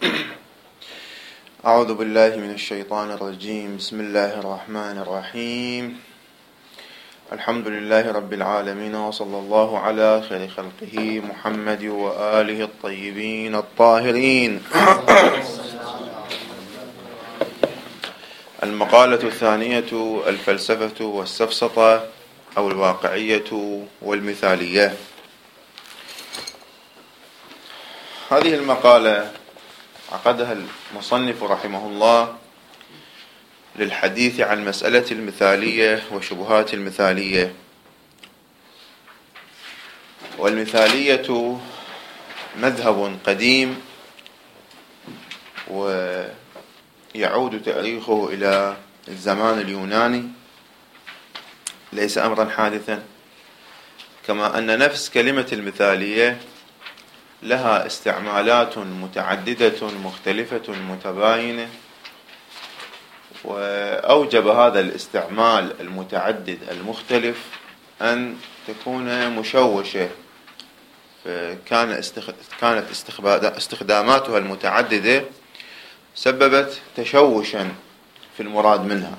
أعوذ بالله من الشيطان الرجيم. بسم الله الرحمن الرحيم. الحمد لله رب العالمين، وصلى الله على خير خلقه محمد وآله الطيبين الطاهرين. المقالة الثانية: الفلسفة والسفسطة أو الواقعية والمثالية. هذه المقالة عقدها المصنف رحمه الله للحديث عن مسألة المثالية وشبهات المثالية. والمثالية مذهب قديم ويعود تاريخه إلى الزمان اليوناني، ليس أمرا حادثا، كما أن نفس كلمة المثالية لها استعمالات متعددة مختلفة متباينة، وأوجب هذا الاستعمال المتعدد المختلف أن تكون مشوشة، كانت استخداماتها المتعددة سببت تشوشا في المراد منها.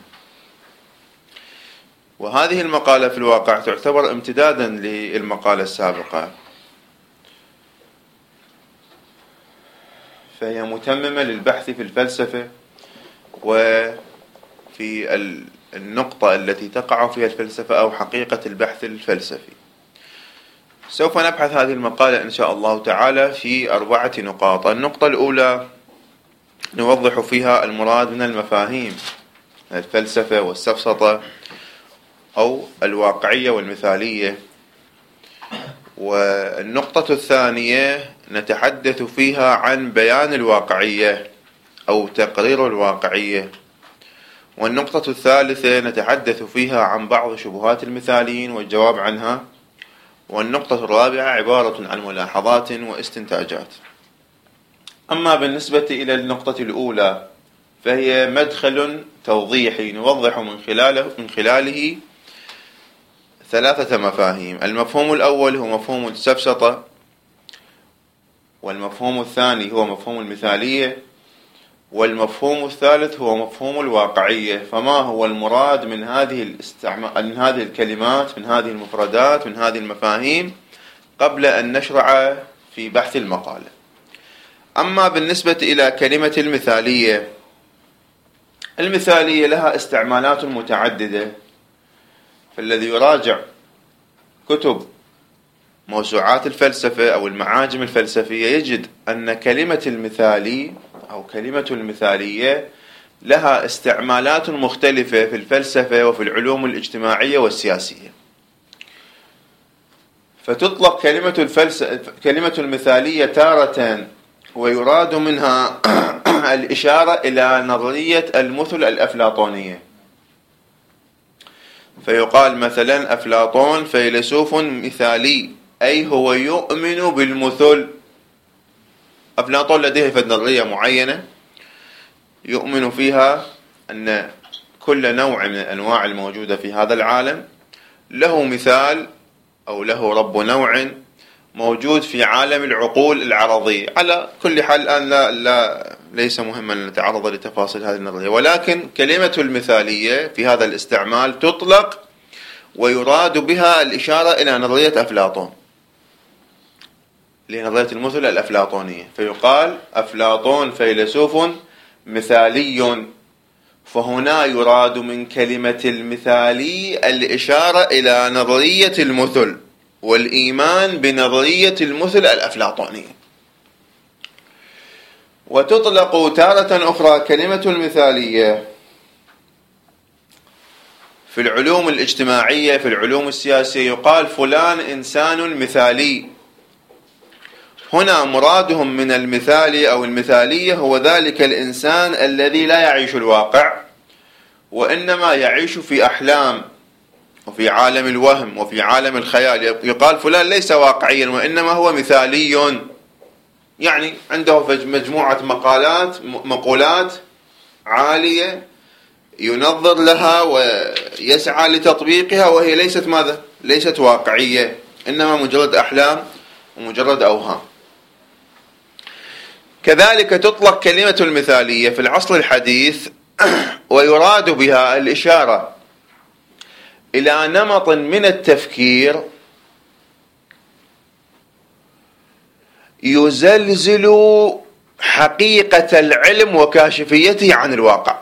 وهذه المقالة في الواقع تعتبر امتدادا للمقالة السابقة، فهي متممة للبحث في الفلسفة وفي النقطة التي تقع فيها الفلسفة أو حقيقة البحث الفلسفي. سوف نبحث هذه المقالة إن شاء الله تعالى في 4 نقاط. النقطة الأولى نوضح فيها المراد من المفاهيم الفلسفة والسفسطة أو الواقعية والمثالية. والنقطة الثانية نتحدث فيها عن بيان الواقعية أو تقرير الواقعية. والنقطة الثالثة نتحدث فيها عن بعض شبهات المثاليين والجواب عنها. والنقطة الرابعة عبارة عن ملاحظات واستنتاجات. أما بالنسبة إلى النقطة الأولى فهي مدخل توضيحي نوضح من خلاله 3 مفاهيم. المفهوم الأول هو مفهوم السفسطة، والمفهوم الثاني هو مفهوم المثالية، والمفهوم الثالث هو مفهوم الواقعية. فما هو المراد من هذه الكلمات، من هذه المفردات، من هذه المفاهيم، قبل أن نشرع في بحث المقالة. أما بالنسبة إلى كلمة المثالية لها استعمالات متعددة، فالذي يراجع كتب موسوعات الفلسفة أو المعاجم الفلسفية يجد أن كلمة المثالي أو كلمة المثالية لها استعمالات مختلفة في الفلسفة وفي العلوم الاجتماعية والسياسية. فتطلق كلمة المثالية تارة ويراد منها الإشارة إلى نظرية المثل الأفلاطونية، فيقال مثلا أفلاطون فيلسوف مثالي، أي هو يؤمن بالمثل. أفلاطون لديه نظرية معينة يؤمن فيها أن كل نوع من الأنواع الموجودة في هذا العالم له مثال أو له رب نوع موجود في عالم العقول العرضية. على كل حال الآن ليس مهما أن نتعرض لتفاصيل هذه النظرية، ولكن كلمة المثالية في هذا الاستعمال تطلق ويراد بها الإشارة إلى نظرية أفلاطون، لنظرية المثل الأفلاطونية. فيقال أفلاطون فيلسوف مثالي، فهنا يراد من كلمة المثالي الإشارة إلى نظرية المثل والإيمان بنظرية المثل الأفلاطونية. وتطلق تارة أخرى كلمة المثالية في العلوم الاجتماعية، في العلوم السياسية، يقال فلان إنسان مثالي. هنا مرادهم من المثالي أو المثالية هو ذلك الإنسان الذي لا يعيش الواقع، وإنما يعيش في أحلام وفي عالم الوهم وفي عالم الخيال. يقال فلان ليس واقعيا وإنما هو مثالي، يعني عنده مجموعة مقولات عالية ينظر لها ويسعى لتطبيقها، وهي ليست واقعية، إنما مجرد أحلام ومجرد أوهام. كذلك تطلق كلمة المثالية في العصر الحديث ويراد بها الإشارة إلى نمط من التفكير يزلزل حقيقة العلم وكاشفيته عن الواقع.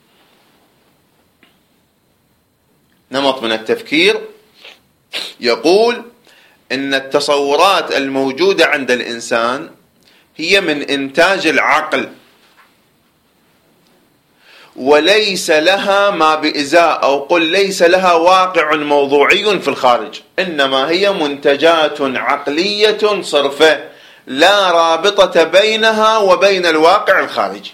نمط من التفكير يقول إن التصورات الموجودة عند الإنسان هي من إنتاج العقل، وليس لها ما بإزاء، أو قل ليس لها واقع موضوعي في الخارج، إنما هي منتجات عقلية صرفة لا رابطة بينها وبين الواقع الخارجي.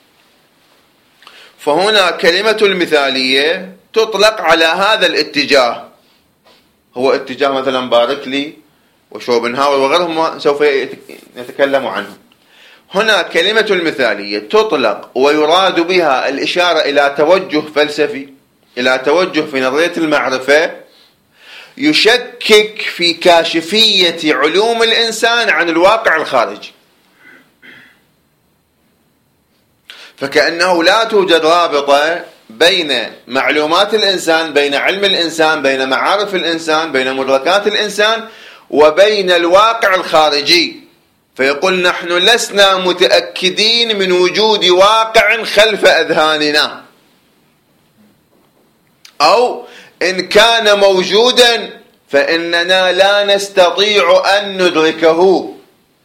فهنا كلمة المثالية تطلق على هذا الاتجاه، هو اتجاه مثلا باركلي وشوبنهاور وغيرهم سوف نتكلم عنهم. هنا كلمة المثالية تطلق ويراد بها الإشارة إلى توجه فلسفي، إلى توجه في نظرية المعرفة يشكك في كاشفية علوم الإنسان عن الواقع الخارجي. فكأنه لا توجد رابطة بين معلومات الإنسان، بين علم الإنسان، بين معارف الإنسان، بين مدركات الإنسان وبين الواقع الخارجي. فيقول نحن لسنا متأكدين من وجود واقع خلف أذهاننا، أو إن كان موجودا فإننا لا نستطيع أن ندركه.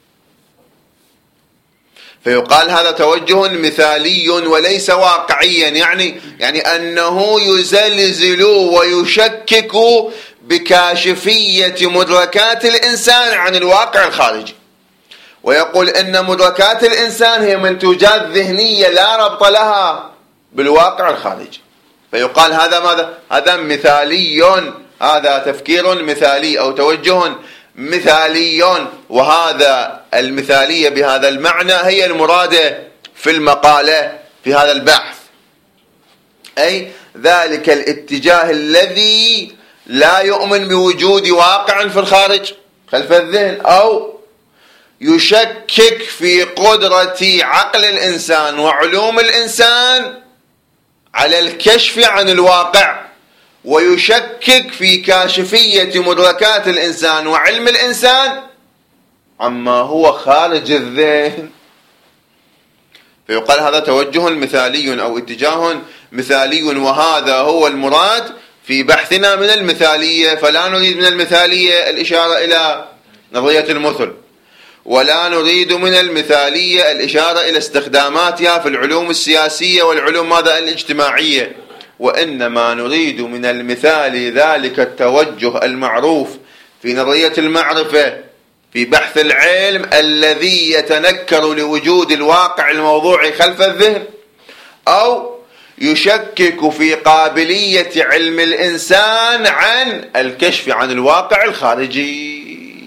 فيقال هذا توجه مثالي وليس واقعيا، يعني أنه يزلزل ويشكك بكاشفية مدركات الإنسان عن الواقع الخارجي، ويقول إن مدركات الإنسان هي منتوجات ذهنية لا ربط لها بالواقع الخارجي. فيقال هذا ماذا؟ هذا مثالي، هذا تفكير مثالي أو توجه مثالي. وهذا المثالية بهذا المعنى هي المرادة في المقالة في هذا البحث، أي ذلك الاتجاه الذي لا يؤمن بوجود واقع في الخارج خلف الذهن، أو يشكك في قدرة عقل الإنسان وعلوم الإنسان على الكشف عن الواقع، ويشكك في كاشفية مدركات الإنسان وعلم الإنسان عما هو خارج الذهن. فيقال هذا توجه مثالي أو اتجاه مثالي، وهذا هو المراد في بحثنا من المثالية. فلا نريد من المثالية الإشارة إلى نظرية المثل، ولا نريد من المثالية الإشارة إلى استخداماتها في العلوم السياسية والعلوم الاجتماعية، وإنما نريد من المثال ذلك التوجه المعروف في نظرية المعرفة في بحث العلم الذي يتنكر لوجود الواقع الموضوعي خلف الذهن، أو يشكك في قابلية علم الإنسان عن الكشف عن الواقع الخارجي.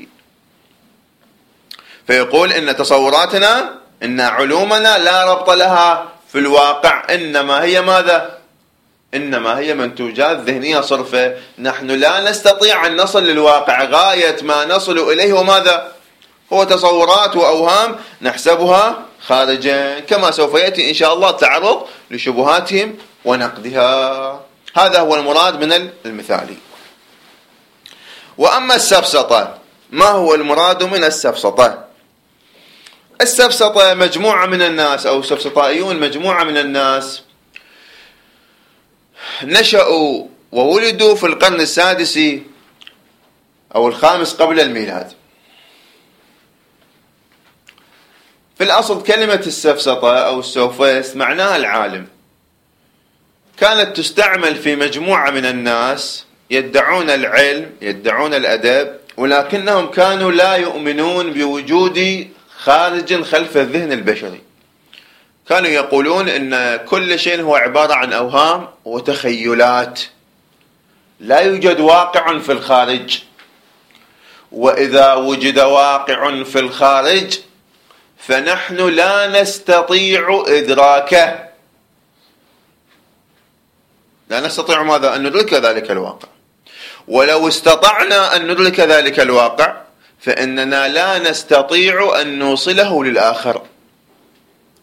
فيقول إن تصوراتنا، إن علومنا لا ربط لها في الواقع، إنما هي ماذا؟ إنما هي منتوجات ذهنية صرفة. نحن لا نستطيع أن نصل للواقع، غاية ما نصل إليه وماذا؟ هو تصورات وأوهام نحسبها خارجا، كما سوف يأتي إن شاء الله تعرض لشبهاتهم ونقدها. هذا هو المراد من المثالي. وأما السفسطة، ما هو المراد من السفسطة؟ السفسطة مجموعة من الناس، أو سفسطائيون مجموعة من الناس نشأوا وولدوا في القرن السادس أو الخامس قبل الميلاد. في الأصل كلمة السفسطة أو السوفيست معناها العالم. كانت تستعمل في مجموعة من الناس يدعون العلم، يدعون الأدب، ولكنهم كانوا لا يؤمنون بوجود خارج خلف الذهن البشري. كانوا يقولون إن كل شيء هو عبارة عن أوهام وتخيلات، لا يوجد واقع في الخارج، وإذا وجد واقع في الخارج فنحن لا نستطيع إدراكه، لا نستطيع ماذا؟ أن ندرك ذلك الواقع. ولو استطعنا أن ندرك ذلك الواقع فإننا لا نستطيع أن نوصله للآخر،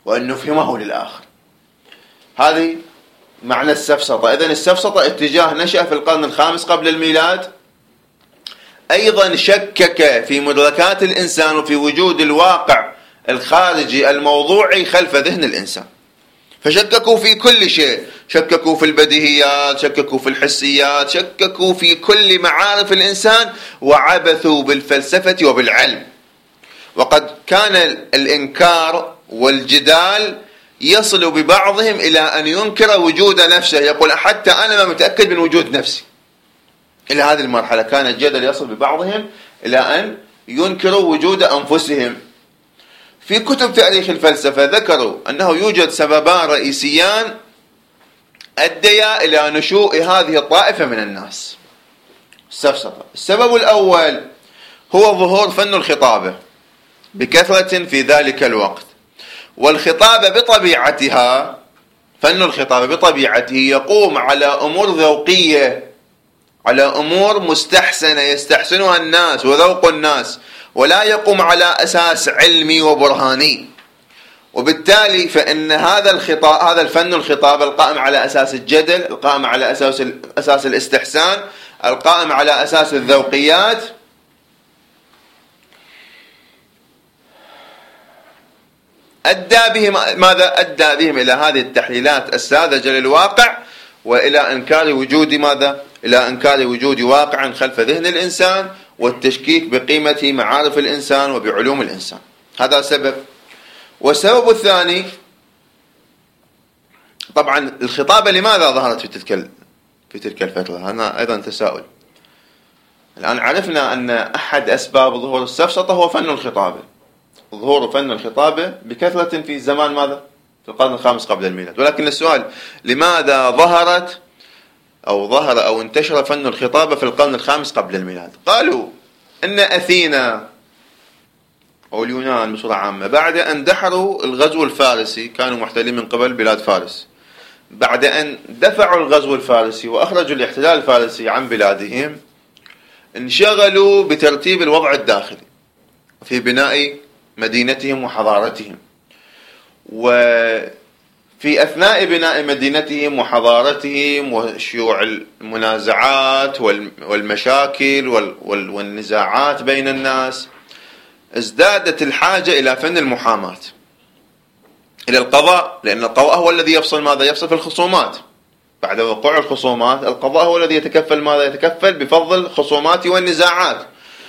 وأن نفهمه للآخر. هذه معنى السفسطة. إذن السفسطة اتجاه نشأ في القرن الخامس قبل الميلاد، أيضا شكك في مدركات الإنسان وفي وجود الواقع الخارجي الموضوعي خلف ذهن الإنسان، فشككوا في كل شيء، شككوا في البديهيات، شككوا في الحسيات، شككوا في كل معارف الإنسان، وعبثوا بالفلسفة وبالعلم. وقد كان الإنكار والجدال يصل ببعضهم إلى أن ينكر وجود نفسه، يقول حتى أنا ما متأكد من وجود نفسي. إلى هذه المرحلة كان الجدل يصل ببعضهم إلى أن ينكروا وجود أنفسهم. في كتب تاريخ الفلسفة ذكروا أنه يوجد سببان رئيسيان أديا إلى نشوء هذه الطائفة من الناس، السفسطة. السبب الأول هو ظهور فن الخطابة بكثرة في ذلك الوقت، والخطابة بطبيعتها، فن الخطابة بطبيعته يقوم على أمور ذوقية، على أمور مستحسنة يستحسنها الناس وذوق الناس، ولا يقوم على أساس علمي وبرهاني. وبالتالي فإن هذا الفن الخطابة القائم على أساس الجدل، القائم على أساس الاستحسان، القائم على أساس الذوقيات، أدى بهم إلى هذه التحليلات الساذجة للواقع، وإلى إنكار وجود ماذا؟ إلى إنكار وجود واقع خلف ذهن الإنسان، والتشكيك بقيمة معارف الإنسان وبعلوم الإنسان. هذا سبب. والسبب الثاني، طبعا الخطابة لماذا ظهرت في تلك الفترة؟ هذا أيضا تساؤل. الآن عرفنا أن أحد أسباب ظهور السفسطة هو فن الخطابة، ظهور فن الخطابة بكثرة في زمان ماذا؟ في القرن الخامس قبل الميلاد. ولكن السؤال، لماذا ظهر أو انتشر فن الخطابة في القرن الخامس قبل الميلاد؟ قالوا إن أثينا أو اليونان بصورة عامة بعد أن دحروا الغزو الفارسي، كانوا محتلين من قبل بلاد فارس، بعد أن دفعوا الغزو الفارسي وأخرجوا الاحتلال الفارسي عن بلادهم، انشغلوا بترتيب الوضع الداخلي في بناء مدينتهم وحضارتهم. وفي أثناء بناء مدينتهم وحضارتهم وشيوع المنازعات والمشاكل والنزاعات بين الناس، ازدادت الحاجة إلى فن المحاماة، إلى القضاء، لأن القضاء هو الذي يفصل ماذا؟ يفصل في الخصومات. بعد وقوع الخصومات القضاء هو الذي يتكفل ماذا؟ يتكفل بفضل الخصومات والنزاعات.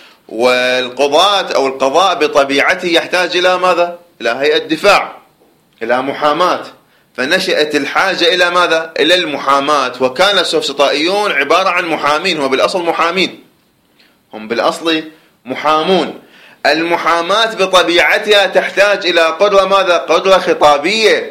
والقضاة أو القضاء بطبيعته يحتاج إلى ماذا؟ إلى هيئة دفاع، إلى محاماة. فنشأت الحاجة إلى ماذا؟ إلى المحاماة. وكان السفسطائيون عبارة عن محامين، هم بالأصل محامين، هم بالأصل محامون. المحاماة بطبيعتها تحتاج إلى قدرة ماذا؟ قدرة خطابية،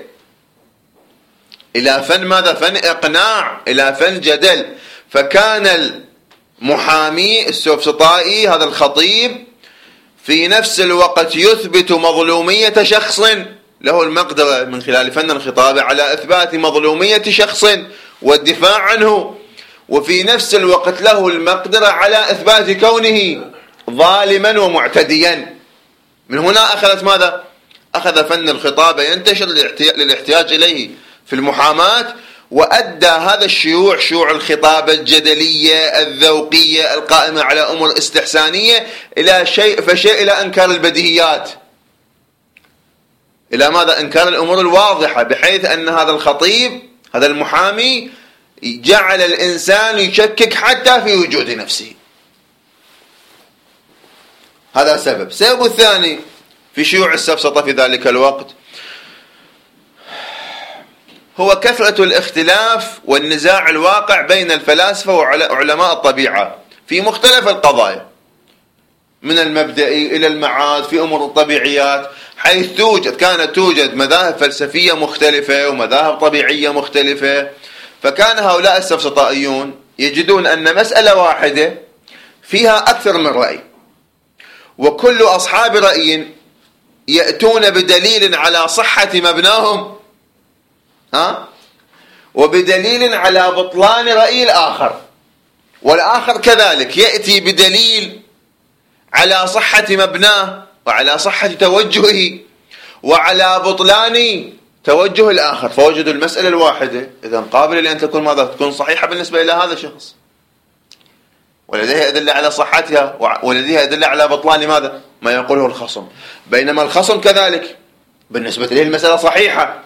إلى فن ماذا؟ فن إقناع، إلى فن جدل. فكان المحامي السفسطائي هذا الخطيب في نفس الوقت يثبت مظلومية شخص، له المقدرة من خلال فن الخطابة على إثبات مظلومية شخص والدفاع عنه، وفي نفس الوقت له المقدرة على إثبات كونه ظالما ومعتديا. من هنا أخذت ماذا؟ أخذ فن الخطابة ينتشر للاحتياج إليه في المحاماة، وأدى هذا الشيوع، شيوع الخطابة الجدلية الذوقية القائمة على أمور استحسانية، إلى شيء فشيء، إلى إنكار البديهيات، إلى ماذا؟ إنكار الأمور الواضحة، بحيث أن هذا الخطيب هذا المحامي جعل الإنسان يشكك حتى في وجود نفسه. هذا سبب. السبب الثاني في شيوع السفسطة في ذلك الوقت هو كثرة الاختلاف والنزاع الواقع بين الفلاسفة وعلماء الطبيعة في مختلف القضايا، من المبدئي إلى المعاد في أمور الطبيعيات، حيث كانت توجد مذاهب فلسفية مختلفة ومذاهب طبيعية مختلفة. فكان هؤلاء السفسطائيون يجدون أن مسألة واحدة فيها أكثر من رأي، وكل أصحاب رأي يأتون بدليل على صحة مبناهم، وبدليل على بطلان رأي الآخر، والآخر كذلك يأتي بدليل على صحة مبناه وعلى صحة توجهه، وعلى بطلان توجه الآخر، فوجدوا المسألة الواحدة إذا قابلة لأن تكون ماذا؟ تكون صحيحة بالنسبة إلى هذا الشخص، ولديها أدلة على صحتها ولديها أدلة على بطلان ماذا؟ ما يقوله الخصم. بينما الخصم كذلك بالنسبة له المسألة صحيحة،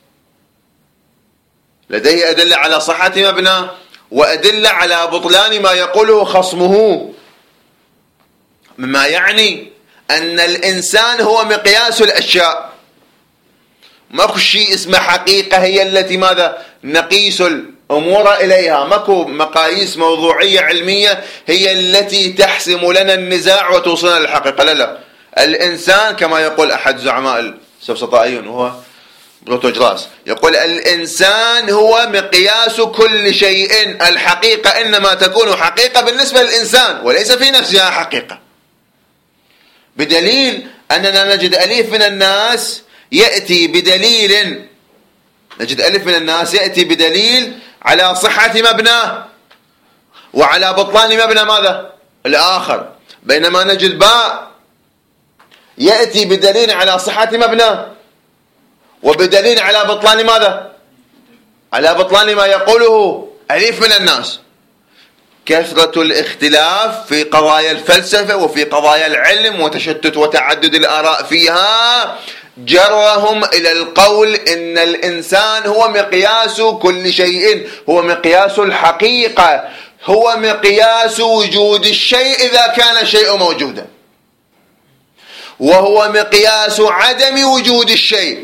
لديه أدلة على صحة مبناه وأدلة على بطلان ما يقوله خصمه، مما يعني أن الإنسان هو مقياس الأشياء، ماكو شيء اسمه حقيقة هي التي ماذا؟ نقيس الأمور إليها، ماكو مقاييس موضوعية علمية هي التي تحسم لنا النزاع وتوصلنا للحقيقة. لا، الإنسان كما يقول أحد زعماء السفسطائيون وهو بروتوجراس، يقول الإنسان هو مقياس كل شيء، الحقيقة إنما تكون حقيقة بالنسبة للإنسان وليس في نفسها حقيقة، بدليل أننا نجد أليف من الناس يأتي بدليل، نجد ألف من الناس يأتي بدليل على صحة مبناه وعلى بطلان مبنى ماذا؟ الآخر، بينما نجد باء يأتي بدليل على صحة مبناه وبدليل على بطلان ماذا؟ على بطلان ما يقوله أليف من الناس. كثرة الاختلاف في قضايا الفلسفة وفي قضايا العلم وتشتت وتعدد الآراء فيها جرهم إلى القول إن الإنسان هو مقياس كل شيء، هو مقياس الحقيقة، هو مقياس وجود الشيء إذا كان الشيء موجودا، وهو مقياس عدم وجود الشيء،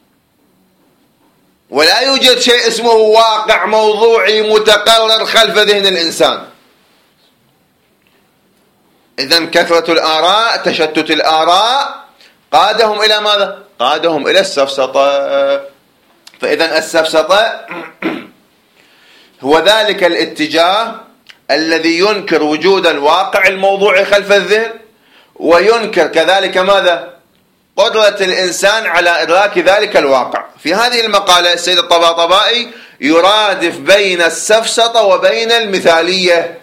ولا يوجد شيء اسمه واقع موضوعي متقرر خلف ذهن الإنسان. إذن كثرة الآراء تشتت الآراء قادهم إلى ماذا؟ قادهم إلى السفسطة. فإذن السفسطة هو ذلك الاتجاه الذي ينكر وجود الواقع الموضوعي خلف الذهن، وينكر كذلك ماذا؟ قدرة الإنسان على إدراك ذلك الواقع. في هذه المقالة السيد الطباطبائي يرادف بين السفسطة وبين المثالية،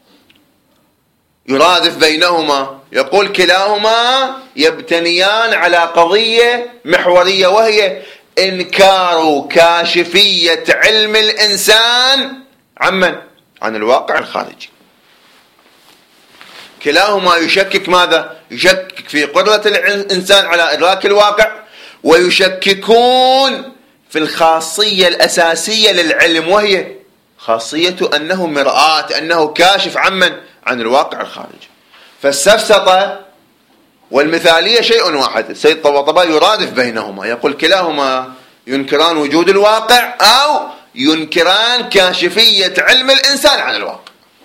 يرادف بينهما، يقول كلاهما يبتنيان على قضية محورية، وهي إنكار كاشفية علم الإنسان عن الواقع الخارجي. كلاهما يشكك ماذا؟ يشكك في قدرة الإنسان على إدراك الواقع، ويشككون في الخاصية الأساسية للعلم، وهي خاصية أنه مرآة، أنه كاشف عن الواقع الخارجي. فالسفسطة والمثالية شيء واحد. السيد الطباطبائي يرادف بينهما، يقول كلاهما ينكران وجود الواقع أو ينكران كاشفية علم الإنسان عن الواقع.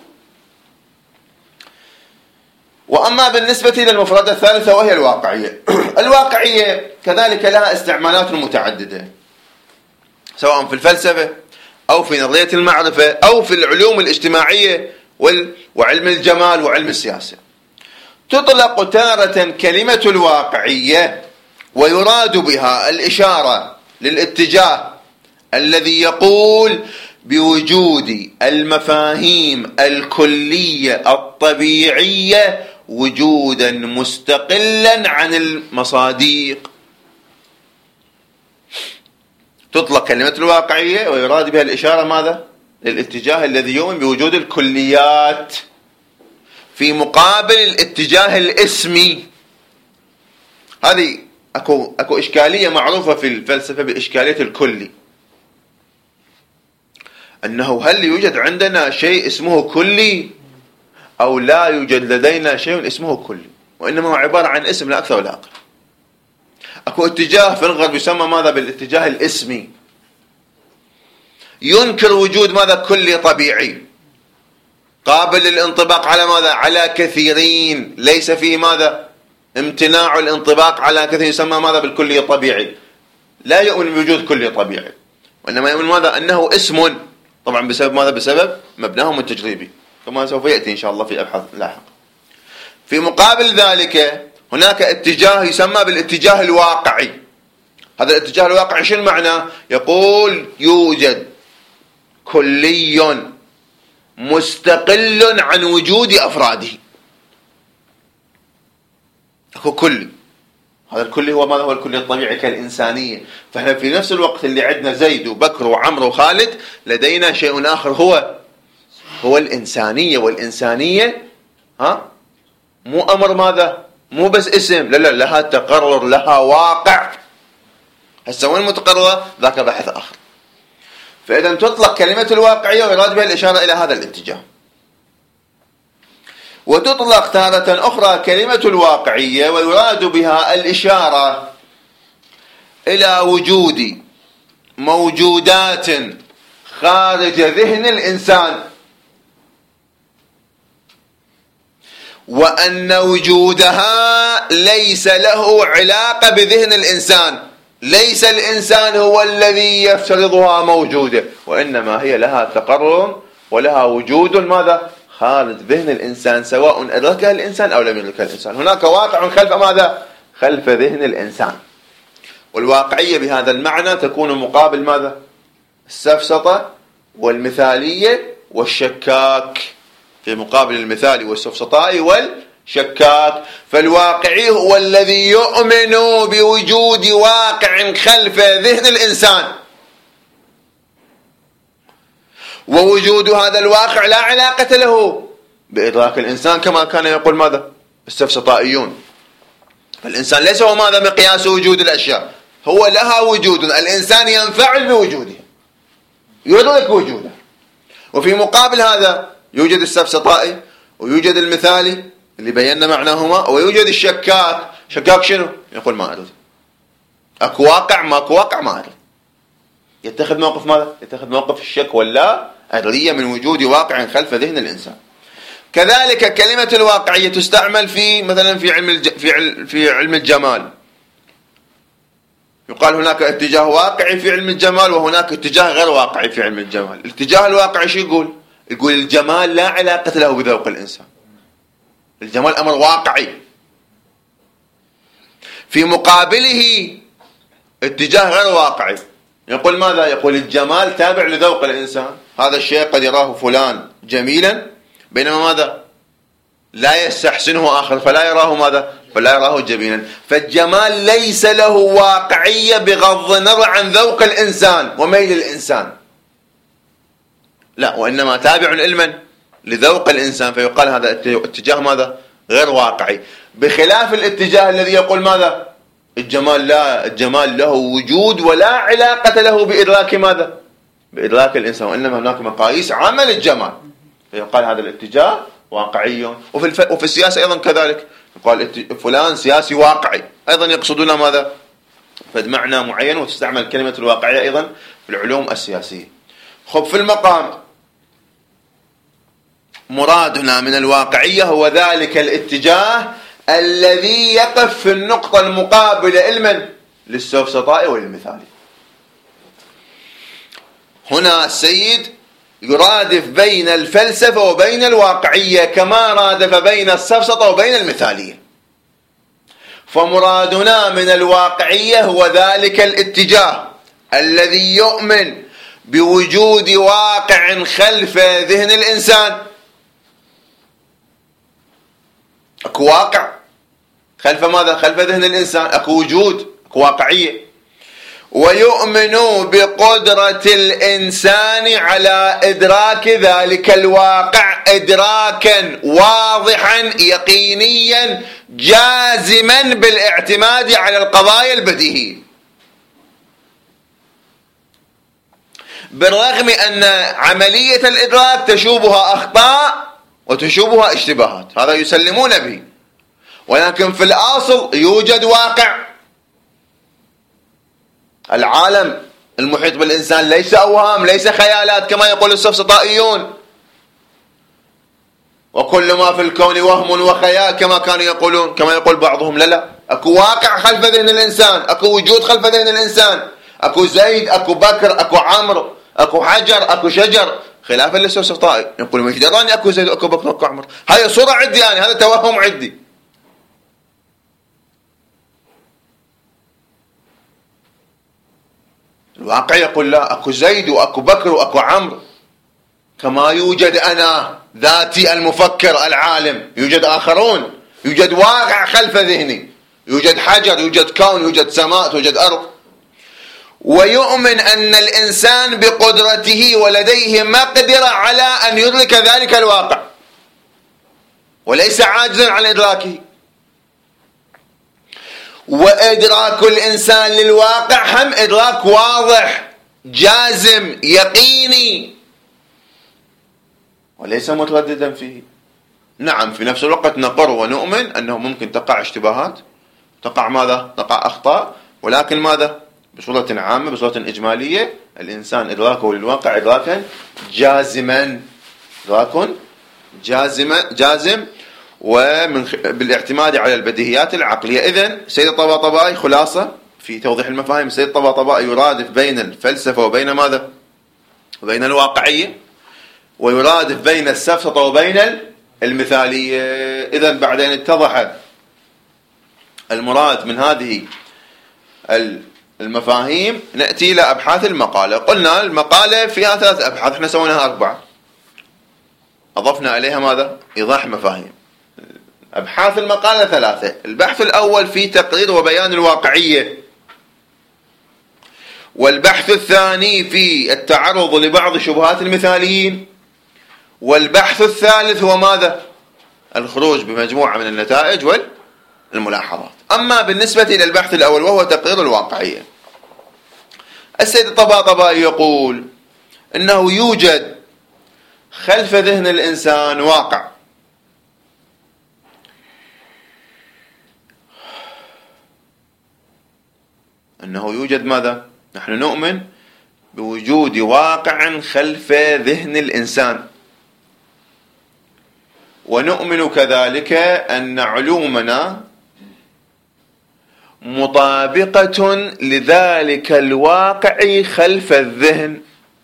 وأما بالنسبة للمفردة الثالثة وهي الواقعية، الواقعية كذلك لها استعمالات متعددة، سواء في الفلسفة أو في نظرية المعرفة أو في العلوم الاجتماعية وعلم الجمال وعلم السياسة. تطلق تارة كلمة الواقعية ويراد بها الإشارة للاتجاه الذي يقول بوجود المفاهيم الكلية الطبيعية وجودا مستقلا عن المصادق. تطلق كلمة الواقعية ويراد بها الإشارة ماذا؟ للاتجاه الذي يؤمن بوجود الكليات في مقابل الاتجاه الاسمي. هذه أكو إشكالية معروفة في الفلسفة بإشكالية الكلي، أنه هل يوجد عندنا شيء اسمه كلي أو لا يوجد لدينا شيء اسمه كلي، وإنما هو عبارة عن اسم لا أكثر ولا أقل. أكو اتجاه في الغرب يسمى ماذا؟ بالاتجاه الاسمي، ينكر وجود ماذا؟ كلي طبيعي قابل للانطباق على ماذا؟ على كثيرين، ليس فيه ماذا؟ امتناع الانطباق على كثير، يسمى ماذا؟ بالكلي الطبيعي. لا يؤمن بوجود كلي طبيعي، وإنما يؤمن ماذا؟ أنه اسم، طبعا بسبب ماذا؟ بسبب مبناه التجريبي، كما سوف يأتي إن شاء الله في أبحاث لاحقة. في مقابل ذلك هناك اتجاه يسمى بالاتجاه الواقعي. هذا الاتجاه الواقعي شنو معناه؟ يقول يوجد كلي مستقل عن وجود أفراده. أكو كلي، هذا الكلي هو ماذا؟ هو الكلي الطبيعي كالإنسانية. فإحنا في نفس الوقت اللي عندنا زيد وبكر وعمرو وخالد لدينا شيء آخر هو الإنسانية. والإنسانية مو أمر ماذا؟ مو بس اسم، لا لها تقرر، لها واقع. هسه وين متقررة؟ ذاك بحث آخر. فإذا تطلق كلمة الواقعية ويراد بها الإشارة إلى هذا الاتجاه. وتطلق تارة أخرى كلمة الواقعية ويراد بها الإشارة إلى وجود موجودات خارج ذهن الإنسان، وأن وجودها ليس له علاقة بذهن الإنسان. ليس الإنسان هو الذي يفترضها موجودة، وإنما هي لها تقرر ولها وجود ماذا؟ خارج ذهن الإنسان، سواء أدركها الإنسان أو لم يدركها الإنسان. هناك واقع خلف ماذا؟ خلف ذهن الإنسان. والواقعية بهذا المعنى تكون مقابل ماذا؟ السفسطة والمثالية والشكاك، في مقابل المثالي والسفسطائي والشكاك. فالواقعي هو الذي يؤمن بوجود واقع خلف ذهن الإنسان، ووجود هذا الواقع لا علاقة له بإدراك الإنسان، كما كان يقول ماذا؟ السفسطائيون. فالإنسان ليس هو ماذا؟ مقياس وجود الأشياء، هو لها وجود، الإنسان ينفعل بوجودها، يدرك وجوده. وفي مقابل هذا يوجد السفسطائي ويوجد المثالي اللي بينا معناهما، ويوجد الشكاك. شكاك شنو؟ يقول ما أدري، أكو واقع ما أكو واقع ما أدري. يتخذ موقف ماذا؟ يتخذ موقف الشك واللا أدرية من وجود واقع خلف ذهن الإنسان. كذلك كلمة الواقعية تستعمل في مثلا في علم الجمال. يقال هناك اتجاه واقعي في علم الجمال وهناك اتجاه غير واقعي في علم الجمال. الاتجاه الواقعي شو يقول؟ يقول الجمال لا علاقة له بذوق الإنسان، الجمال أمر واقعي. في مقابله اتجاه غير واقعي يقول ماذا؟ يقول الجمال تابع لذوق الإنسان، هذا الشيء قد يراه فلان جميلا بينما ماذا؟ لا يستحسنه آخر فلا يراه ماذا؟ فلا يراه جميلا. فالجمال ليس له واقعية بغض النظر عن ذوق الإنسان وميل الإنسان، لا، وإنما تابع علما لذوق الإنسان. فيقال هذا اتجاه ماذا؟ غير واقعي، بخلاف الاتجاه الذي يقول ماذا؟ الجمال لا، الجمال له وجود ولا علاقة له بإدراك ماذا؟ بإدراك الإنسان، وإنما هناك مقاييس عمل الجمال. فيقال هذا الاتجاه واقعي. وفي السياسة أيضا كذلك، يقال فلان سياسي واقعي، أيضا يقصدون ماذا؟ فد معنى معين، وتستعمل كلمة الواقعية أيضا في العلوم السياسية. خب في المقام مرادنا من الواقعية هو ذلك الاتجاه الذي يقف في النقطة المقابلة علما للسفسطائي والمثالي. هنا السيد يرادف بين الفلسفة وبين الواقعية كما رادف بين السفسطة وبين المثالية. فمرادنا من الواقعية هو ذلك الاتجاه الذي يؤمن بوجود واقع خلف ذهن الإنسان. أكو واقع خلف ماذا؟ خلف ذهن الإنسان، أكو وجود، أكو واقعية. ويؤمن بقدرة الإنسان على إدراك ذلك الواقع إدراكا واضحا يقينيا جازما بالاعتماد على القضايا البديهية، بالرغم أن عملية الإدراك تشوبها أخطاء وتشوبها اشتباهات، هذا يسلمون به. ولكن في الأصل يوجد واقع. العالم المحيط بالإنسان ليس أوهام، ليس خيالات كما يقول السفسطائيون، وكل ما في الكون وهم وخيال كما كانوا يقولون، كما يقول بعضهم. لا، أكو واقع خلف ذهن الإنسان، أكو وجود خلف ذهن الإنسان، أكو زيد، أكو بكر، أكو عمرو، أكو حجر، أكو شجر، خلافا للسفسطائي يقول مش دراني أكو زيد أكو بكر أكو عمرو. هاي صورة عندي، يعني هذا توهم عندي. الواقع يقول لا، أكو زيد وأكو بكر وأكو عمرو، كما يوجد أنا ذاتي المفكر العالم، يوجد آخرون، يوجد واقع خلف ذهني، يوجد حجر، يوجد كون، يوجد سماء، توجد أرض. ويؤمن أن الإنسان بقدرته ولديه مقدرة على أن يدرك ذلك الواقع وليس عاجزا عن إدراكه. وإدراك الإنسان للواقع هم إدراك واضح جازم يقيني وليس مترددا فيه. نعم، في نفس الوقت نقر ونؤمن أنه ممكن تقع اشتباهات، تقع ماذا؟ تقع أخطاء، ولكن ماذا؟ بصورة عامة، بصورة إجمالية، الإنسان إدراكه للواقع إدراكا جازما، إدراك جازم بالاعتماد على البديهيات العقلية. إذن سيد الطباطبائي خلاصة في توضيح المفاهيم، سيد الطباطبائي يرادف بين الفلسفة وبين ماذا؟ وبين الواقعية، ويرادف بين السفسطة وبين المثالية. إذن بعد أن اتضح المراد من هذه المفاهيم نأتي إلى أبحاث المقالة. قلنا المقالة فيها 3 أبحاث، احنا سويناها 4، أضفنا إليها ماذا؟ إيضاح مفاهيم. أبحاث المقالة 3. البحث الأول في تقرير وبيان الواقعية، والبحث الثاني في التعرض لبعض شبهات المثاليين، والبحث الثالث هو ماذا؟ الخروج بمجموعة من النتائج والملاحظات. أما بالنسبة إلى البحث الأول وهو تقرير الواقعية، السيد الطباطبائي يقول إنه يوجد خلف ذهن الإنسان واقع، أنه يوجد ماذا؟ نحن نؤمن بوجود واقع خلف ذهن الإنسان، ونؤمن كذلك أن علومنا مطابقة لذلك الواقع خلف الذهن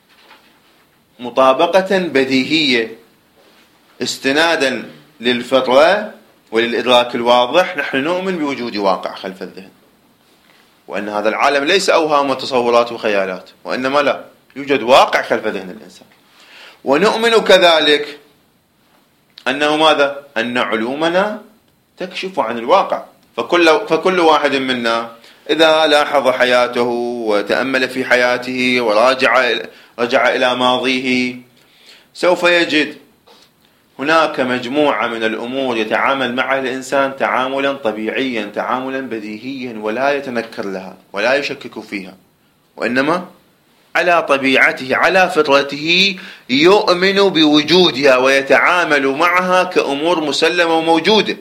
مطابقة بديهية استنادا للفطرة وللإدراك الواضح. نحن نؤمن بوجود واقع خلف الذهن، وأن هذا العالم ليس أوهام وتصورات وخيالات، وإنما لا، يوجد واقع خلف ذهن الإنسان. ونؤمن كذلك أنه ماذا؟ أن علومنا تكشف عن الواقع. فكل واحد منا إذا لاحظ حياته وتأمل في حياته ورجع إلى ماضيه سوف يجد هناك مجموعة من الأمور يتعامل معها الإنسان تعاملا طبيعيا، تعاملا بديهيا، ولا يتنكر لها ولا يشكك فيها، وإنما على طبيعته على فطرته يؤمن بوجودها ويتعامل معها كأمور مسلمة وموجودة.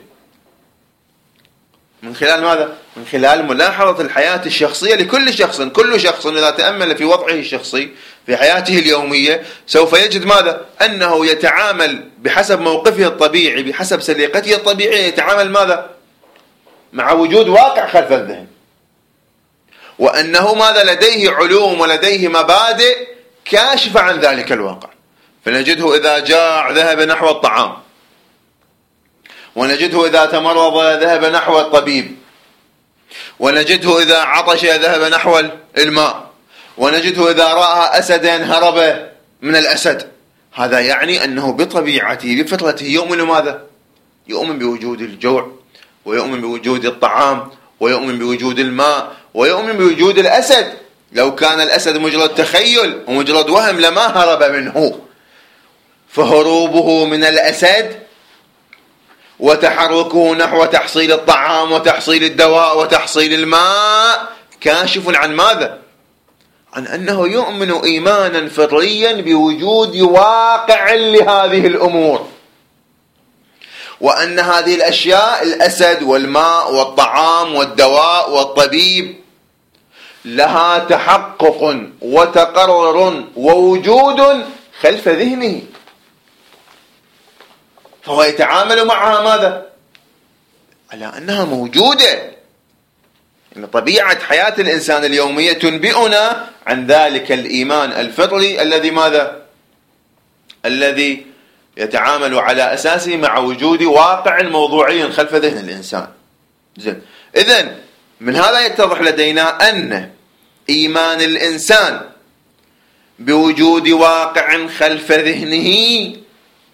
من خلال ماذا؟ من خلال ملاحظة الحياة الشخصية لكل شخص. كل شخص إذا تأمل في وضعه الشخصي في حياته اليومية سوف يجد ماذا؟ أنه يتعامل بحسب موقفه الطبيعي، بحسب سليقته الطبيعية، يتعامل ماذا؟ مع وجود واقع خلف الذهن، وأنه ماذا؟ لديه علوم ولديه مبادئ كاشفة عن ذلك الواقع. فنجده إذا جاع ذهب نحو الطعام، ونجده إذا تمرض ذهب نحو الطبيب، ونجده إذا عطش ذهب نحو الماء، ونجده إذا رأى أسدا هرب من الأسد. هذا يعني أنه بطبيعته بفطرته يؤمن ماذا؟ يؤمن بوجود الجوع، ويؤمن بوجود الطعام، ويؤمن بوجود الماء، ويؤمن بوجود الأسد. لو كان الأسد مجرد تخيل ومجرد وهم لما هرب منه. فهروبه من الأسد وتحركه نحو تحصيل الطعام وتحصيل الدواء وتحصيل الماء كاشف عن ماذا؟ عن أنه يؤمن إيمانا فطريا بوجود واقع لهذه الأمور، وأن هذه الأشياء الأسد والماء والطعام والدواء والطبيب لها تحقق وتقرر ووجود خلف ذهنه، فهو يتعامل معها ماذا؟ على أنها موجودة. إن طبيعة حياة الإنسان اليومية تنبئنا عن ذلك الإيمان الفطري الذي ماذا؟ الذي يتعامل على أساسه مع وجود واقع موضوعي خلف ذهن الإنسان. زين، إذن من هذا يتضح لدينا أن إيمان الإنسان بوجود واقع خلف ذهنه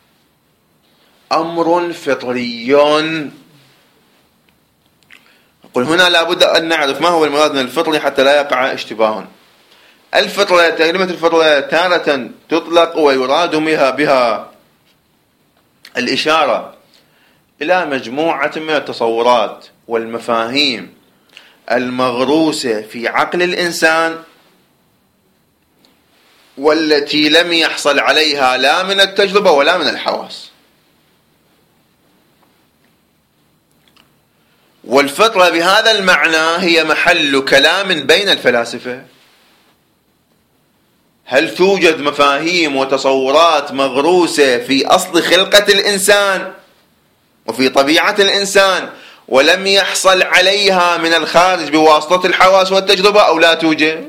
أمر فطري. قل هنا لابد أن نعرف ما هو المراد من الفطرة حتى لا يقع اشتباه. الفطرة، كلمة الفطرة تارة تطلق ويراد بها الإشارة إلى مجموعة من التصورات والمفاهيم المغروسة في عقل الإنسان، والتي لم يحصل عليها لا من التجربة ولا من الحواس. والفطرة بهذا المعنى هي محل كلام بين الفلاسفة. هل توجد مفاهيم وتصورات مغروسة في أصل خلقة الإنسان وفي طبيعة الإنسان ولم يحصل عليها من الخارج بواسطة الحواس والتجربة، أو لا توجد؟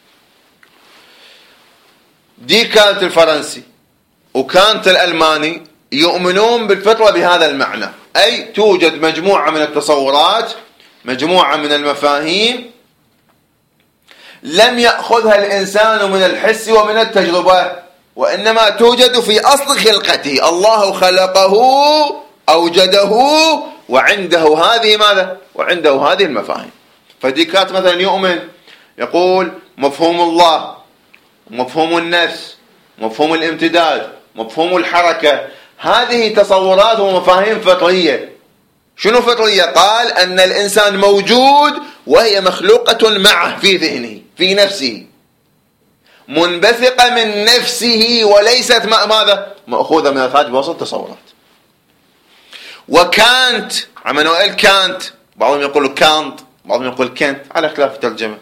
ديكارت الفرنسي وكانت الألماني يؤمنون بالفطرة بهذا المعنى، أي توجد مجموعة من التصورات، مجموعة من المفاهيم لم يأخذها الإنسان من الحس ومن التجربة، وإنما توجد في أصل خلقته. الله خلقه، أوجده، وعنده هذه ماذا؟ وعنده هذه المفاهيم. فديكارت مثلا يؤمن، يقول مفهوم الله، مفهوم النفس، مفهوم الامتداد، مفهوم الحركة، هذه تصورات ومفاهيم فطرية. شنو فطرية؟ قال أن الإنسان موجود وهي مخلوقة معه في ذهنه، في نفسه، منبثقة من نفسه، وليست ماذا؟ مأخوذة من الخارج بواسطة تصورات. وكانت، عمانوئيل كانت، بعضهم يقول كانت، بعضهم يقول كنت، على اختلاف الترجمة،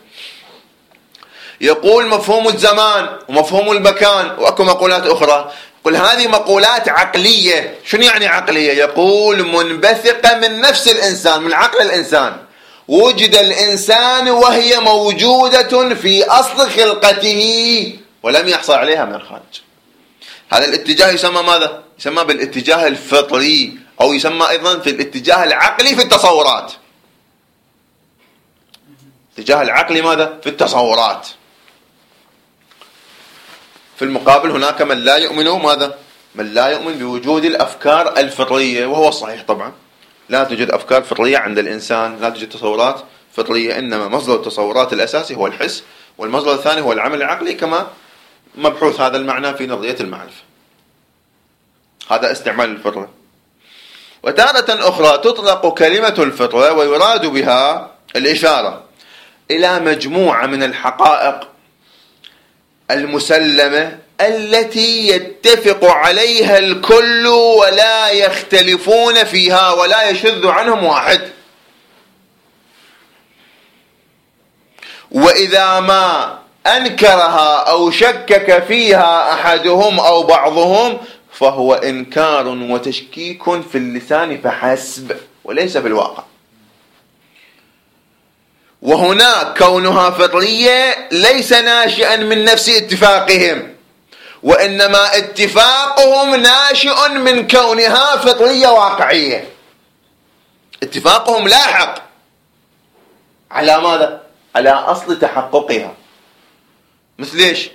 يقول مفهوم الزمان ومفهوم المكان، وأكو مقولات أخرى. قل هذه مقولات عقلية. شنو يعني عقلية؟ يقول منبثقة من نفس الإنسان، من عقل الإنسان. وجد الإنسان وهي موجودة في أصل خلقته ولم يحصل عليها من الخارج. هذا الاتجاه يسمى ماذا؟ يسمى بالاتجاه الفطري، أو يسمى أيضا في الاتجاه العقلي في التصورات. الاتجاه العقلي ماذا؟ في التصورات. في المقابل هناك من لا يؤمن ماذا؟ من لا يؤمن بوجود الأفكار الفطرية، وهو الصحيح طبعا. لا توجد أفكار فطرية عند الإنسان، لا توجد تصورات فطرية، إنما مصدر التصورات الأساسي هو الحس، والمصدر الثاني هو العمل العقلي، كما مبحوث هذا المعنى في نظرية المعرفة. هذا استعمال الفطرة. وتارة أخرى تطلق كلمة الفطرة ويراد بها الإشارة إلى مجموعة من الحقائق المسلمة التي يتفق عليها الكل ولا يختلفون فيها ولا يشذ عنهم واحد. وإذا ما أنكرها أو شكك فيها أحدهم أو بعضهم فهو إنكار وتشكيك في اللسان فحسب، وليس في الواقع. وهناك كونها فطرية ليس ناشئا من نفس اتفاقهم، وإنما اتفاقهم ناشئ من كونها فطرية واقعية. اتفاقهم لاحق على ماذا؟ على أصل تحققها. مثل إيش؟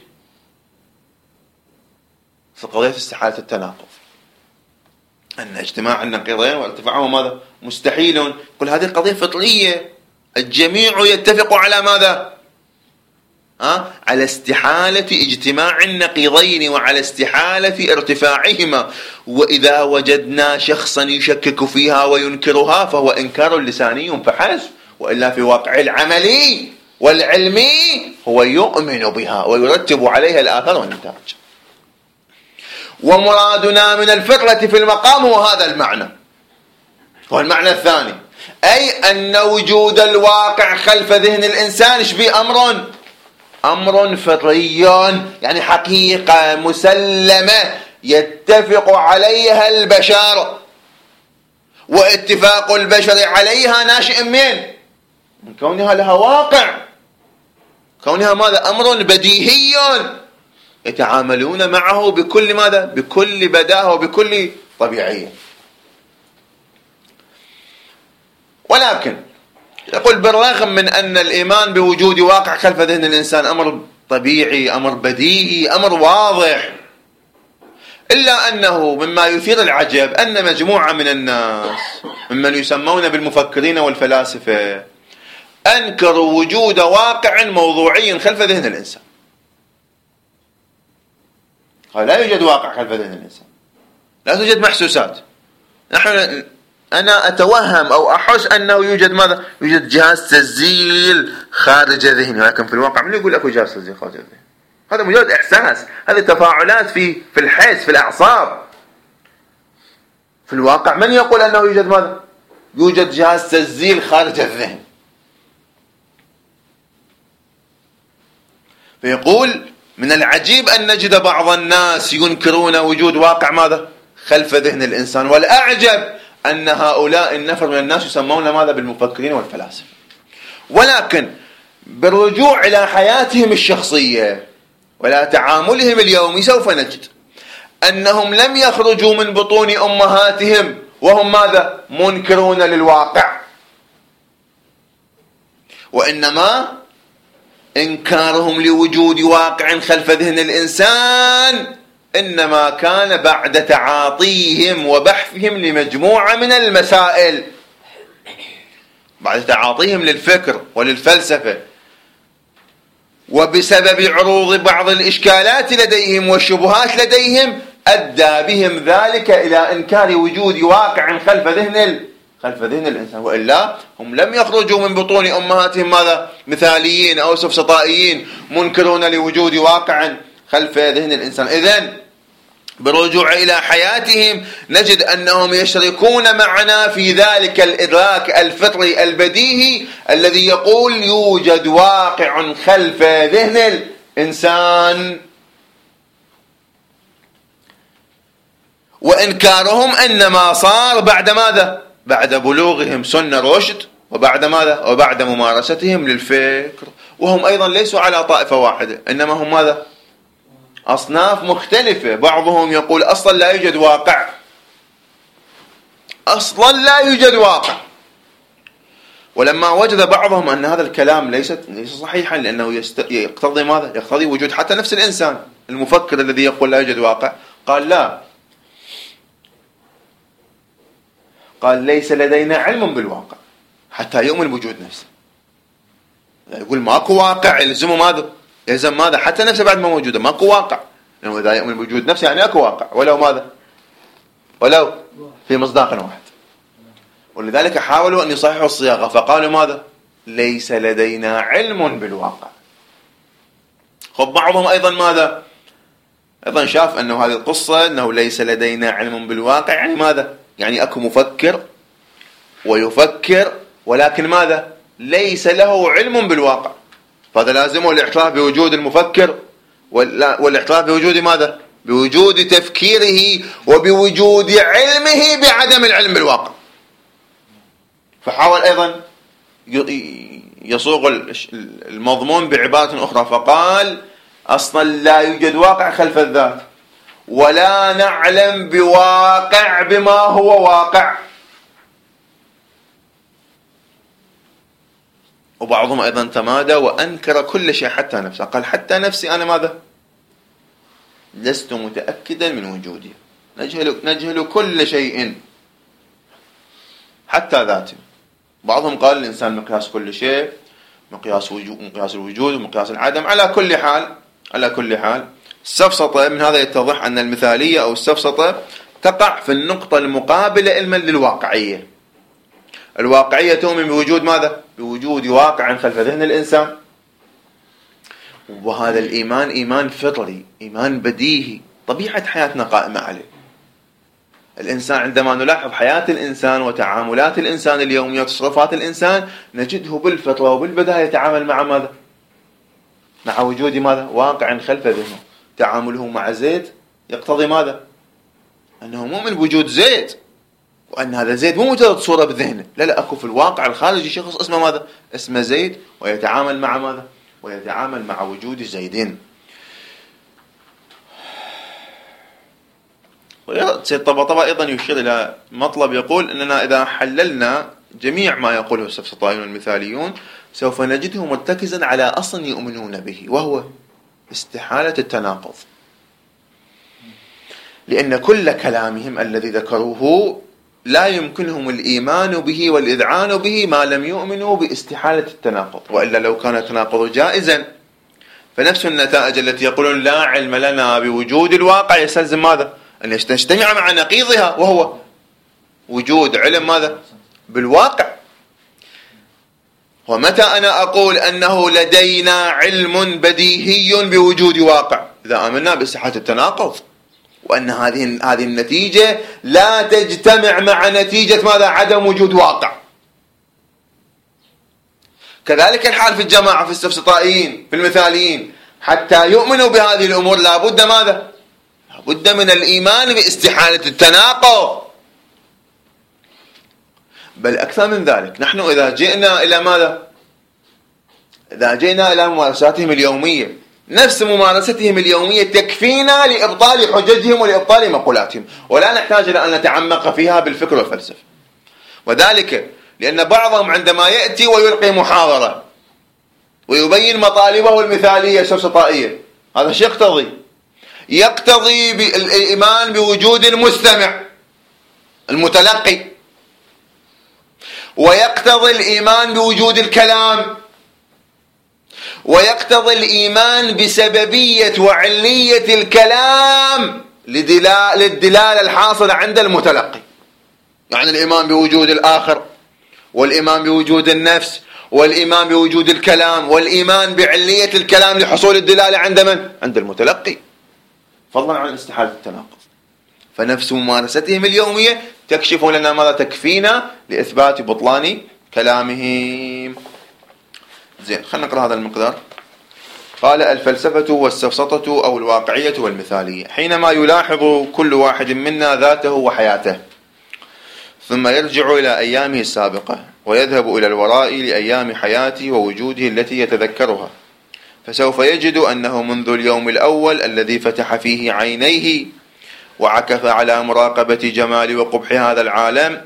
في قضية استحالة التناقض، أن اجتماع النقيضين وارتفاعهما ماذا؟ مستحيل. كل هذه القضية فطرية، الجميع يتفق على ماذا؟ على استحالة اجتماع النقيضين وعلى استحالة ارتفاعهما. وإذا وجدنا شخصا يشكك فيها وينكرها فهو إنكار لساني فحسب، وإلا في واقع العملي والعلمي هو يؤمن بها ويرتب عليها الآثار والنتائج. ومرادنا من الفطرة في المقام هو هذا المعنى، هو المعنى الثاني، أي أن وجود الواقع خلف ذهن الإنسان شبيه أمر فطري، يعني حقيقة مسلمة يتفق عليها البشر، واتفاق البشر عليها ناشئ من كونها لها واقع، كونها ماذا؟ أمر بديهي يتعاملون معه بكل ماذا؟ بكل بداهة وبكل طبيعية. ولكن يقول بالرغم من أن الإيمان بوجود واقع خلف ذهن الإنسان أمر طبيعي، أمر بديهي، أمر واضح، إلا أنه مما يثير العجب أن مجموعة من الناس ممن يسمون بالمفكرين والفلاسفة أنكروا وجود واقع موضوعي خلف ذهن الإنسان. قال لا يوجد واقع خلف ذهن الإنسان، لا توجد محسوسات. أنا أتوهم أو أحس أنه يوجد ماذا؟ يوجد جهاز تسجيل خارج ذهني، ولكن في الواقع من يقول أكو جهاز تسجيل خارج ذهني؟ هذا مجرد إحساس، هذه تفاعلات في الحس، في الأعصاب. في الواقع من يقول أنه يوجد ماذا؟ يوجد جهاز تسجيل خارج الذهن. فيقول من العجيب أن نجد بعض الناس ينكرون وجود واقع ماذا؟ خلف ذهن الإنسان، والأعجب أن هؤلاء النفر من الناس يسمون ماذا؟ بالمفكرين والفلاسفة. ولكن بالرجوع إلى حياتهم الشخصية ولا تعاملهم اليومي سوف نجد أنهم لم يخرجوا من بطون أمهاتهم وهم ماذا؟ منكرون للواقع، وإنما إنكارهم لوجود واقع خلف ذهن الإنسان إنما كان بعد تعاطيهم وبحثهم لمجموعة من المسائل، بعد تعاطيهم للفكر وللفلسفة، وبسبب عروض بعض الإشكالات لديهم والشبهات لديهم أدى بهم ذلك إلى إنكار وجود واقع خلف ذهن الإنسان. وإلا هم لم يخرجوا من بطون أمهاتهم ماذا؟ مثاليين أو سفسطائيين منكرون لوجود واقع خلف ذهن الإنسان. إذن بالرجوع إلى حياتهم نجد أنهم يشركون معنا في ذلك الإدراك الفطري البديهي الذي يقول يوجد واقع خلف ذهن الإنسان، وإنكارهم أنما صار بعد ماذا؟ بعد بلوغهم سن رشد، وبعد ماذا؟ وبعد ممارستهم للفكر. وهم أيضا ليسوا على طائفة واحدة، إنما هم ماذا؟ أصناف مختلفة. بعضهم يقول أصلا لا يوجد واقع، أصلا لا يوجد واقع. ولما وجد بعضهم أن هذا الكلام ليس صحيحا، لأنه يقتضي ماذا؟ يقتضي وجود حتى نفس الإنسان المفكر الذي يقول لا يوجد واقع، قال لا، قال ليس لدينا علم بالواقع حتى يؤمن بوجود نفسه. يقول ماكو واقع، يلزمه ماذا؟ يلزم ماذا؟ حتى نفسه بعد ما موجوده ماكو واقع، لأنه إذا يؤمن بوجود نفسه يعني أكو واقع، ولو ماذا؟ ولو في مصداق واحد. ولذلك حاولوا أن يصححوا الصياغة فقالوا ماذا؟ ليس لدينا علم بالواقع. خب بعضهم أيضا ماذا؟ أيضا شاف أنه هذه القصة أنه ليس لدينا علم بالواقع يعني ماذا؟ يعني أكو مفكر ويفكر ولكن ماذا؟ ليس له علم بالواقع، فهذا لازمه الاعتراف بوجود المفكر والاعتراف بوجود ماذا؟ بوجود تفكيره وبوجود علمه بعدم العلم بالواقع. فحاول أيضا يصوغ المضمون بعبارة أخرى فقال أصلا لا يوجد واقع خلف الذات، ولا نعلم بواقع بما هو واقع. وبعضهم أيضا تمادى وأنكر كل شيء حتى نفسه، قال حتى نفسي أنا ماذا؟ لست متأكدا من وجودي، نجهل كل شيء حتى ذاتي. بعضهم قال الإنسان مقياس كل شيء، مقياس الوجود ومقياس العدم. على كل حال السفسطة من هذا يتضح أن المثالية أو السفسطة تقع في النقطة المقابلة علما للواقعية. الواقعية تؤمن بوجود ماذا؟ بوجود واقع خلف ذهن الإنسان، وهذا الإيمان إيمان فطري، إيمان بديهي، طبيعة حياتنا قائمة عليه. الإنسان عندما نلاحظ حياة الإنسان وتعاملات الإنسان اليومية وتصرفات الإنسان نجده بالفطرة وبالبداية يتعامل مع ماذا؟ مع وجود ماذا؟ واقع خلف ذهنه. تعامله مع زيد يقتضي ماذا؟ أنه مؤمن بوجود زيد، وأن هذا زيد مو مجرد صورة بذهنه، لا أكو في الواقع الخارجي شخص اسمه ماذا؟ اسمه زيد، ويتعامل مع ماذا؟ ويتعامل مع وجود زيدين. سيد طباطبا أيضا يشير إلى مطلب يقول أننا إذا حللنا جميع ما يقوله السفسطائيون والمثاليون سوف نجده مرتكزا على أصل يؤمنون به، وهو استحالة لا يمكنهم الإيمان به والإذعان به ما لم يؤمنوا باستحالة التناقض، وإلا لو كان التناقض جائزا فنفس النتائج التي يقولون لا علم لنا بوجود الواقع يستلزم ماذا؟ أن تجتمع مع نقيضها وهو وجود علم ماذا؟ بالواقع. ومتى أنا أقول أنه لدينا علم بديهي بوجود واقع؟ إذا آمنا باستحالة التناقض، وأن هذه النتيجة لا تجتمع مع نتيجة ماذا؟ عدم وجود واقع. كذلك الحال في الجماعة، في الاستفسطائيين، في المثاليين، حتى يؤمنوا بهذه الأمور لابد ماذا؟ لابد من الإيمان باستحالة التناقض. بل أكثر من ذلك، نحن إذا جئنا إلى ماذا؟ إذا جئنا إلى ممارساتهم اليومية، نفس ممارستهم اليومية تكفينا لإبطال حججهم ولإبطال مقولاتهم، ولا نحتاج إلى أن نتعمق فيها بالفكر والفلسفة. وذلك لأن بعضهم عندما يأتي ويلقي محاضرة ويبين مطالبه المثالية السفسطائية، هذا شيء يقتضي الإيمان بوجود المستمع المتلقي، ويقتضي الإيمان بوجود الكلام، ويقتضي الإيمان بسببية وعلية الكلام للدلالة الحاصلة عند المتلقي. يعني الإيمان بوجود الآخر، والإيمان بوجود النفس، والإيمان بوجود الكلام، والإيمان بعلية الكلام لحصول الدلالة عند من؟ عند المتلقي، فضلا عن استحالة التناقض. فنفس ممارستهم اليومية تكشف لنا ماذا؟ تكفينا لإثبات بطلان كلامهم. زين، خلينا نقرأ هذا المقدار. قال: الفلسفة والسفسطة أو الواقعية والمثالية حينما يلاحظ كل واحد منا ذاته وحياته، ثم يرجع إلى أيامه السابقة ويذهب إلى الوراء لأيام حياته ووجوده التي يتذكرها، فسوف يجد أنه منذ اليوم الأول الذي فتح فيه عينيه وعكف على مراقبة جمال وقبح هذا العالم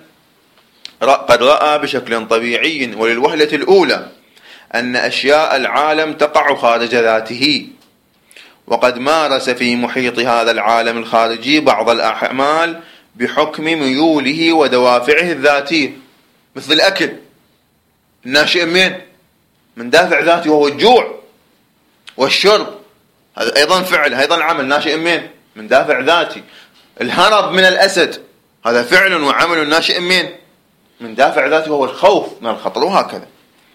قد رأى بشكل طبيعي وللوهلة الأولى أن أشياء العالم تقع خارج ذاته، وقد مارس في محيط هذا العالم الخارجي بعض الأعمال بحكم ميوله ودوافعه الذاتية، مثل الأكل الناشئ من دافع ذاتي وهو الجوع، والشرب هذا أيضا فعل، أيضا عمل ناشئ من دافع ذاتي. الهرب من الأسد هذا فعل وعمل ناشئ من دافع ذاتي وهو الخوف من الخطر، وهكذا.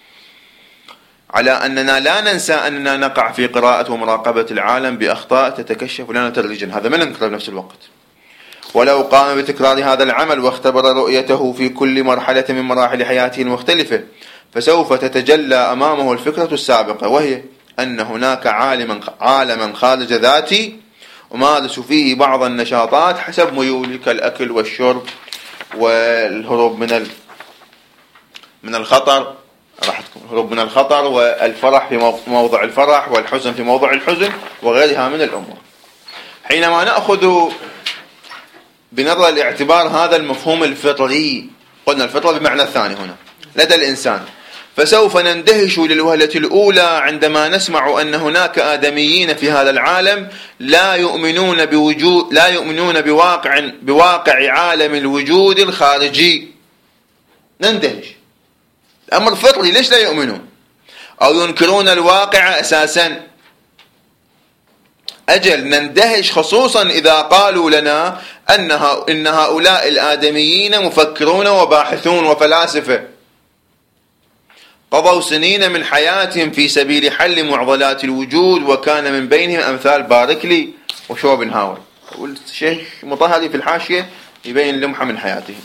على أننا لا ننسى أننا نقع في قراءة ومراقبة العالم بأخطاء تتكشف لنا تدريجا، هذا ما ننكره بنفس الوقت. ولو قام بتكرار هذا العمل واختبر رؤيته في كل مرحلة من مراحل حياته المختلفة، فسوف تتجلى أمامه الفكرة السابقة، وهي أن هناك عالما خارج ذاتي أمارس فيه بعض النشاطات حسب ميولي، كالأكل والشرب والهروب من الخطر، الهروب من الخطر، والفرح في موضع الفرح، والحزن في موضع الحزن، وغيرها من الأمور. حينما نأخذ بنظر الاعتبار هذا المفهوم الفطري، قلنا الفطرة بمعنى الثاني هنا لدى الإنسان، فسوف نندهش للوهلة الأولى عندما نسمع أن هناك آدميين في هذا العالم لا يؤمنون بواقع عالم الوجود الخارجي. نندهش، الأمر فطري، ليش لا يؤمنون أو ينكرون الواقع أساسا؟ أجل نندهش خصوصا إذا قالوا لنا إن هؤلاء الآدميين مفكرون وباحثون وفلاسفة قضوا سنين من حياتهم في سبيل حل معضلات الوجود، وكان من بينهم أمثال باركلي وشوبنهاور. والشيخ مطهري في الحاشية يبين لمحة من حياتهم.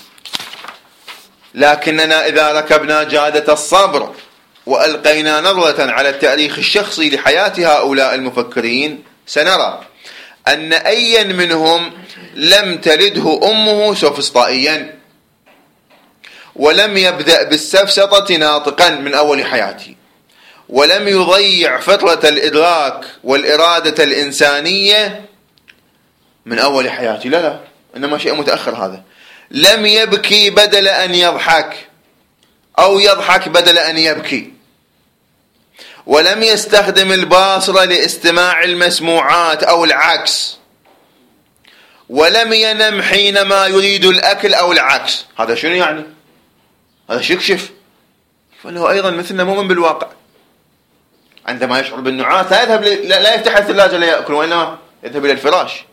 لكننا إذا ركبنا جادة الصبر وألقينا نظرة على التاريخ الشخصي لحياة هؤلاء المفكرين، سنرى أن أيا منهم لم تلده أمه سوفسطائيا، ولم يبدأ بالسفسطة ناطقا من أول حياته، ولم يضيع فطرة الإدراك والإرادة الإنسانية من أول حياته، لا، إنما شيء متأخر. هذا لم يبكي بدل أن يضحك، أو يضحك بدل أن يبكي، ولم يستخدم الباصرة لاستماع المسموعات أو العكس، ولم ينم حينما يريد الأكل أو العكس. هذا شنو يعني؟ هذا يكشف فله أيضا مثلنا مؤمن بالواقع. عندما يشعر بالنعاس لا يفتح الثلاجة ليأكل، وإنما يذهب إلى الفراش.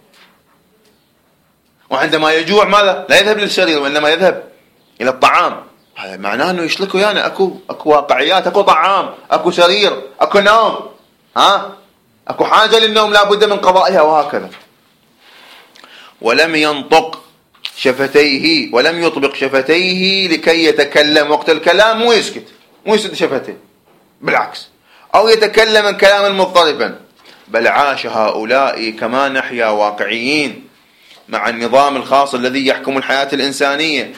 وعندما يجوع ماذا؟ لا يذهب للسرير، وإنما يذهب إلى الطعام. هذا معناه أنه يشلكوا يعني أكو واقعيات، أكو طعام، أكو سرير، أكو نوم، أكو حاجة للنوم لا بد من قضائها، وهكذا. ولم ينطق شفتيه، ولم يطبق شفتيه لكي يتكلم وقت الكلام، مو يسد شفتيه، بالعكس، أو يتكلم كلاما مضطربا، بل عاش هؤلاء كما نحيا واقعيين مع النظام الخاص الذي يحكم الحياة الإنسانية،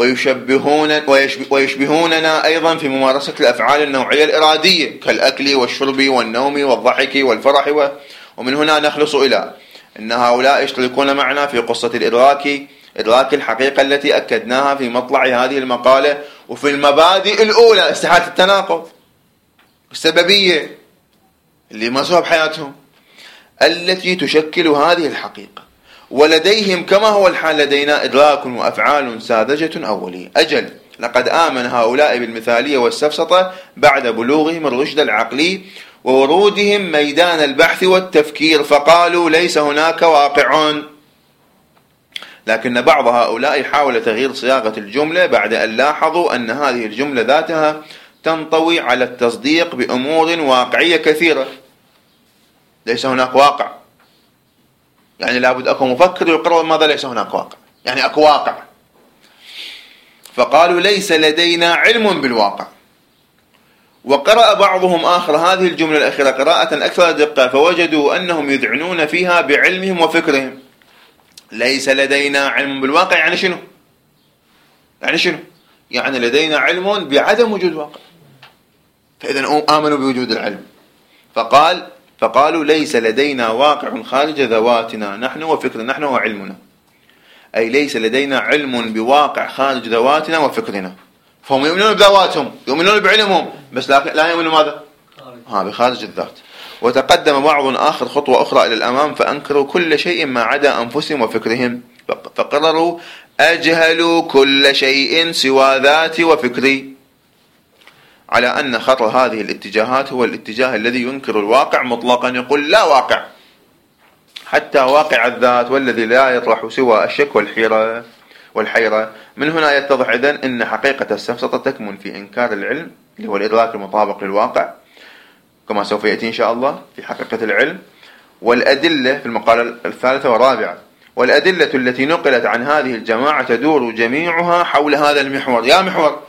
ويشبهوننا أيضا في ممارسة الأفعال النوعية الإرادية كالأكل والشرب والنوم والضحك والفرح. ومن هنا نخلص إلى أن هؤلاء يشتركون معنا في قصة إدراك الحقيقة التي أكدناها في مطلع هذه المقالة، وفي المبادئ الأولى استحالة التناقض، السببية اللي ماسوها بحياتهم التي تشكل هذه الحقيقة. ولديهم كما هو الحال لدينا إدراك وأفعال ساذجة أولية. أجل، لقد آمن هؤلاء بالمثالية والسفسطة بعد بلوغهم الرشد العقلي وورودهم ميدان البحث والتفكير، فقالوا ليس هناك واقع. لكن بعض هؤلاء حاول تغيير صياغة الجملة بعد أن لاحظوا أن هذه الجملة ذاتها تنطوي على التصديق بأمور واقعية كثيرة. ليس هناك واقع، يعني لابد أكو مفكر يقرر ماذا ليس هناك واقع، يعني أكو واقع. فقالوا ليس لدينا علم بالواقع. وقرأ بعضهم آخر هذه الجملة الأخيرة قراءة أكثر دقة، فوجدوا أنهم يذعنون فيها بعلمهم وفكرهم. ليس لدينا علم بالواقع يعني شنو؟ يعني لدينا علم بعدم وجود واقع، فإذا آمنوا بوجود العلم. فقالوا ليس لدينا واقع خارج ذواتنا نحن وفكرنا، نحن وعلمنا، أي ليس لدينا علم بواقع خارج ذواتنا وفكرنا. فهم يؤمنون بذواتهم، يؤمنون بعلمهم، بس لا يؤمنون ماذا؟ بخارج الذات. وتقدم بعض آخر خطوة أخرى إلى الأمام فأنكروا كل شيء ما عدا أنفسهم وفكرهم، فقرروا أجهلوا كل شيء سوى ذاتي وفكري، على أن خطر هذه الاتجاهات هو الاتجاه الذي ينكر الواقع مطلقا، يقول لا واقع، حتى واقع الذات، والذي لا يطرح سوى الشك والحيرة. من هنا يتضح إذن أن حقيقة السفسطة تكمن في إنكار العلم اللي هو الإدراك المطابق للواقع، كما سوف يأتي إن شاء الله في حقيقة العلم. والأدلة في المقالة الثالثة والرابعة، والأدلة التي نقلت عن هذه الجماعة تدور جميعها حول هذا المحور. يا محور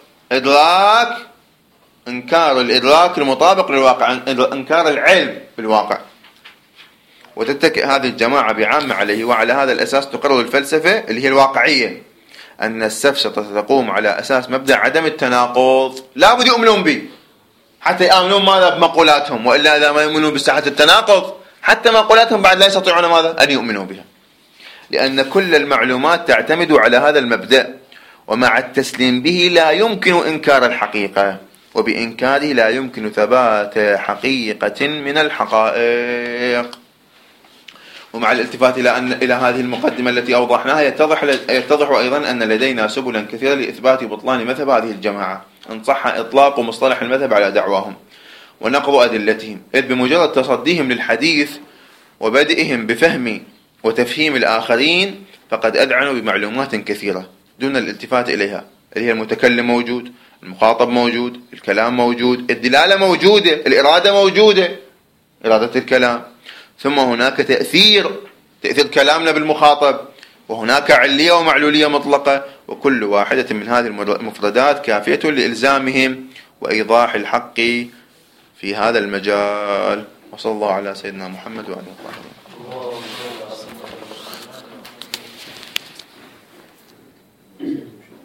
إنكار الإدراك المطابق للواقع، إنكار العلم بالواقع. وتتكئ هذه الجماعة بعامة عليه، وعلى هذا الأساس تقرر الفلسفة اللي هي الواقعية أن السفسطة تقوم على أساس مبدأ عدم التناقض. لا بد يؤمنون به حتى يؤمنون ماذا؟ بمقولاتهم، وإلا إذا ما يؤمنون بساحة التناقض حتى مقولاتهم بعد لا يستطيعون ماذا؟ أن يؤمنوا بها، لأن كل المعلومات تعتمد على هذا المبدأ، ومع التسليم به لا يمكن إنكار الحقيقة، وبإنكاره لا يمكن ثبات حقيقة من الحقائق. ومع الالتفات إلى هذه المقدمة التي أوضحناها يتضح أيضا أن لدينا سبلا كثيرة لإثبات بطلان مذهب هذه الجماعة، إن صح إطلاق مصطلح المذهب على دعواهم ونقض أدلتهم، إذ بمجرد تصديهم للحديث وبدئهم بفهم وتفهيم الآخرين فقد أذعنوا بمعلومات كثيرة دون الالتفات إليها، اللي هي المتكلم موجود، المخاطب موجود، الكلام موجود، الدلالة موجودة، الإرادة موجودة، إرادة الكلام، ثم هناك تأثير كلامنا بالمخاطب، وهناك علية ومعلولية مطلقة، وكل واحدة من هذه المفردات كافية لإلزامهم وإيضاح الحق في هذا المجال. وصلى الله على سيدنا محمد وعلى آله وصحبه.